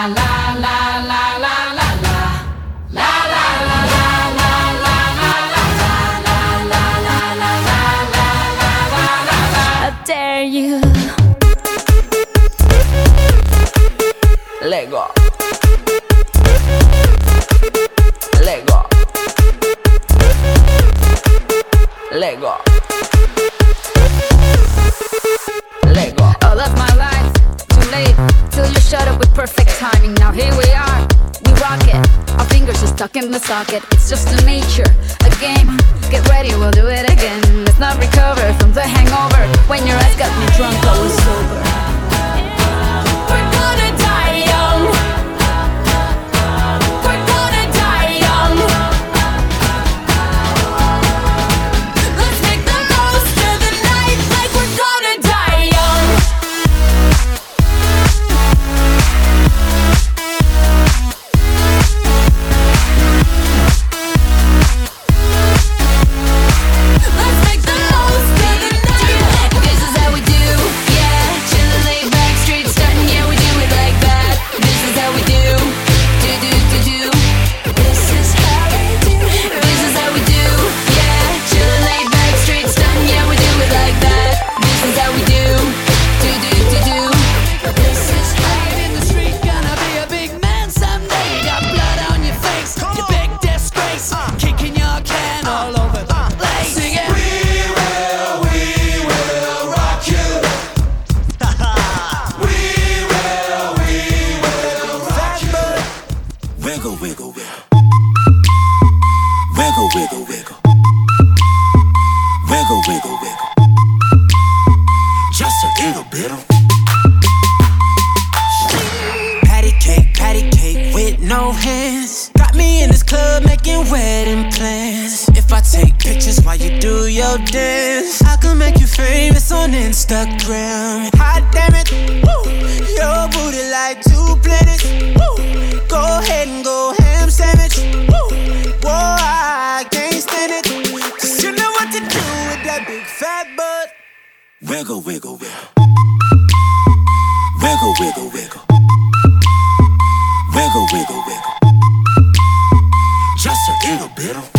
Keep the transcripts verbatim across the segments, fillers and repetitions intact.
Lego. Lego. Lego. Lego. All of my life, too late, till you shut up with perfect timing. Now here we are, we rock it. Our fingers are stuck in the socket. It's just a nature, a game. Get ready, we'll do it again. Let's not recover from the hangover. When your eyes got me drunk, I was sober. We're gonna die young. We're gonna die young. Let's make the most of the night like we're gonna die young. Let's make the most of the night. This is how we do, yeah. Chillin', laid back, street stuntin', yeah, we do it like that. This is how we do, do do do do. This is how we do. This is how we do, yeah. Chillin', laid back, street stuntin', yeah, we do it like that. This is how we do, do do do do. This is how in the street, gonna be a big man someday. Got blood on your face, you big disgrace, kicking your can all over the place. Sing it. Wiggle, wiggle, wiggle. Wiggle, wiggle, wiggle. Wiggle, wiggle, wiggle. Just a little bit of patty cake, patty cake with no hands. Got me in this club making wedding plans. If I take pictures while you do your dance, I can make you famous on Instagram. Hot damn it, woo. Your booty like two planets, woo. Go ahead and go ham sandwich, woo. Whoa, I can't stand it, 'cause you know what to do with that big fat butt. Wiggle, wiggle, wiggle. Wiggle, wiggle, wiggle. Wiggle, wiggle, wiggle. Just a little bit of.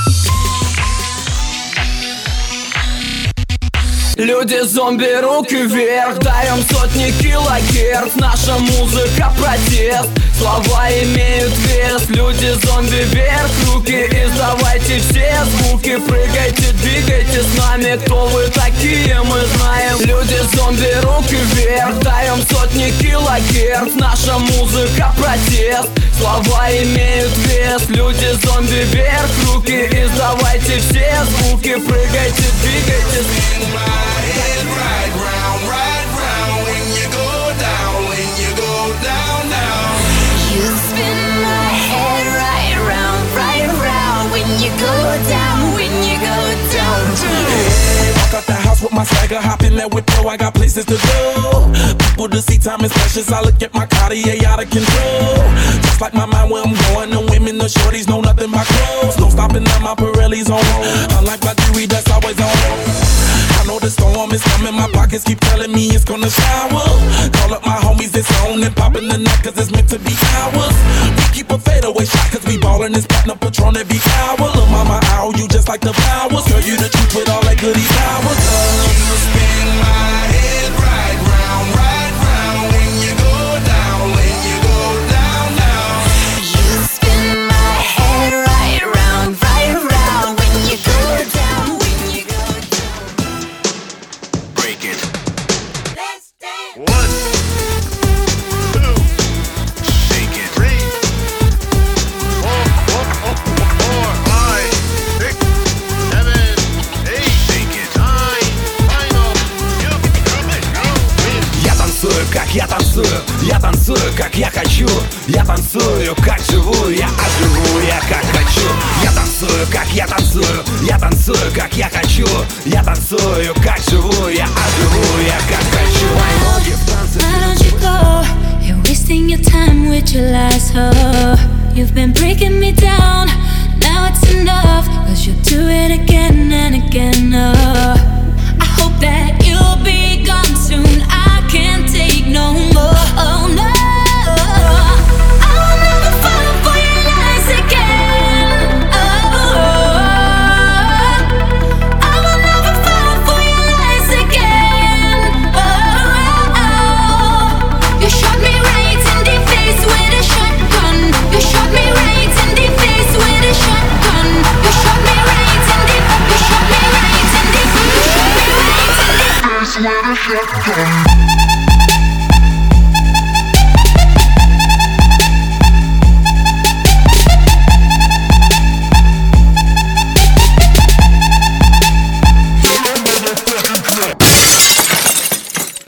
Люди-зомби, руки вверх, даем сотни килогерц. Наша музыка протест, слова имеют вес. Люди-зомби, вверх, руки, издавайте все звуки. Прыгайте, двигайте с нами, кто вы такие, мы знаем. Люди-зомби, руки вверх, даем сотни килогерц. Наша музыка протест, слова имеют вес. Люди-зомби, вверх, руки, издавайте все звуки. Прыгайте, двигайте. Head right round, right round. When you go down, when you go down, down. You spin my head right round, right round. When you go down, when you go down, down. Hey, walk out the house with my swagger, hop in that whip, yo, I got places to go. People to see, time is precious. I look at my Cartier out of control. Just like my mind where I'm going, the women, the shorties know nothing but clothes. No stopping at my Pirelli's on. Unlike my jewelry, that's always on. I know the storm is coming, my pockets keep telling me it's gonna shower. Call up my homies, it's on and popping the night cause it's meant to be ours. We keep a fadeaway shot cause we ballin' this platinum Patron every hour. Lil' mama, ow, you just like the flowers. Girl, you the truth with all that goody powers. You spin my head right round, right round. When you go down, when you go down, down. You spin my head right round, right round. When you go down, when you go down. Break it. Let's dance. One, two, Shake it. three, four, four, four, four, five, six, seven, eight, Shake it. nine. Final. You come it, go in. Я танцую, как я танцую, я танцую, как я хочу. Я танцую, как живу, я оживу, я как хочу. Я танцую, как я танцую, я танцую, как я хочу. Я танцую, как живу, я оживу, я как хочу. Ноги в танце. Why don't you go? You're wasting your time with your lies, oh. You've been breaking me down, now it's enough. Cause you'll do it again and again, oh. I hope that you'll be gone soon, I can't take no more, oh no. shotgun.